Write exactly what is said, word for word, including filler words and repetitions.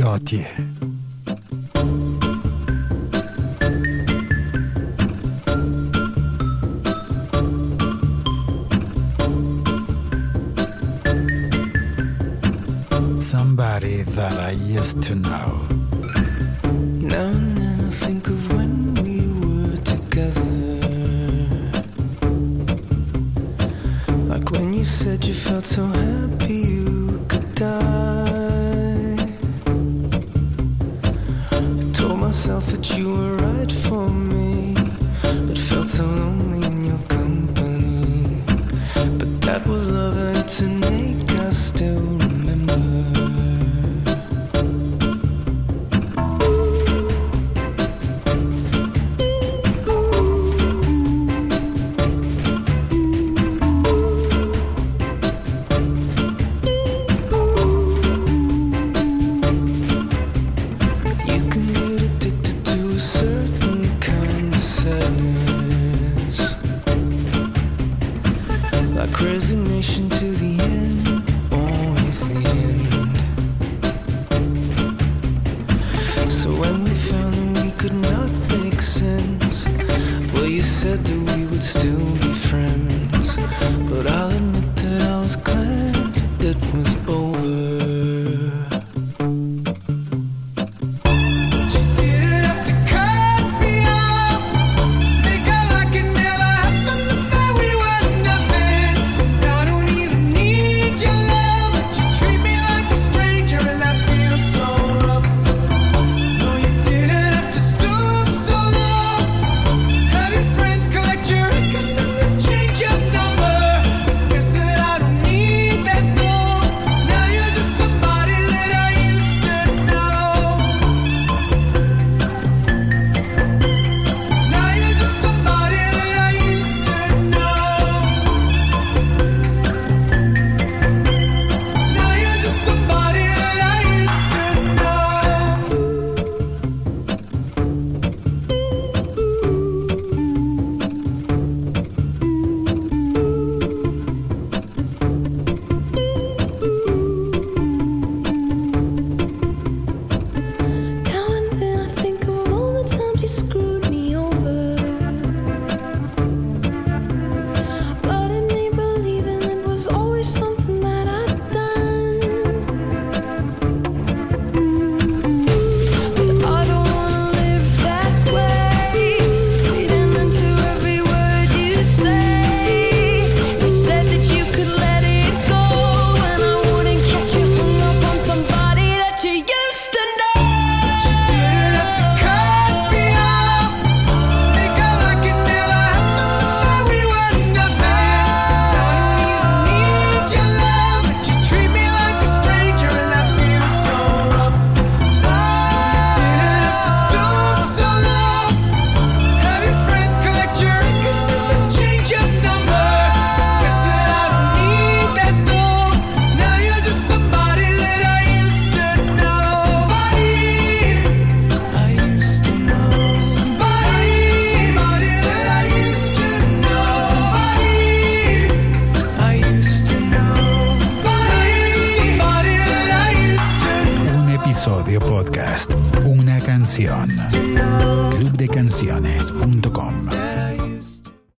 idioti. Somebody that I used to know. Now and then I think of when we were together, like when you said you felt so happy you could die. I told myself that you were right for me, but felt so lonely in your company. But that was love and it's an ache I still remember. Resignation to the end, always the end. So when we found that we could not make sense, well, you said that we would still be friends. But I'll admit that I was glad it was over. Podcast, una canción. club de canciones punto com